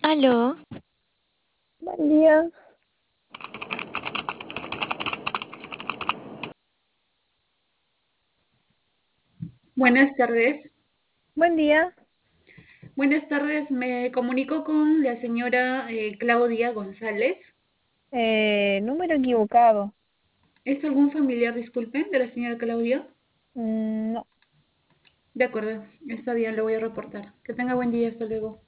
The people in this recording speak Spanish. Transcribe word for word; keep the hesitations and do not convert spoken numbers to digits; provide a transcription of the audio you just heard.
Aló, Buen día, Buenas tardes. buen día. Buenas tardes. Me comunico con la señora eh, Claudia González. Eh, número equivocado. ¿Es algún familiar, disculpen, de la señora Claudia? Mm, no. De acuerdo, está bien, lo voy a reportar. Que tenga buen día, hasta luego.